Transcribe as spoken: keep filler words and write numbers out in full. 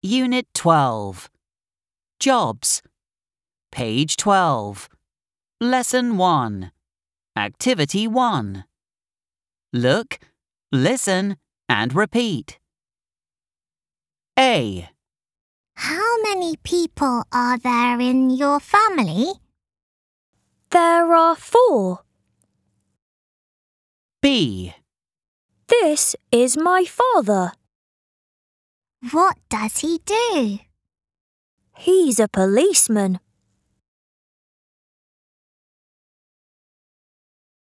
Unit twelve. Jobs. Page twelve. Lesson one. Activity one. Look, listen, and repeat. A. How many people are there in your family? There are four. B. This is my father. What does he do? He's a policeman.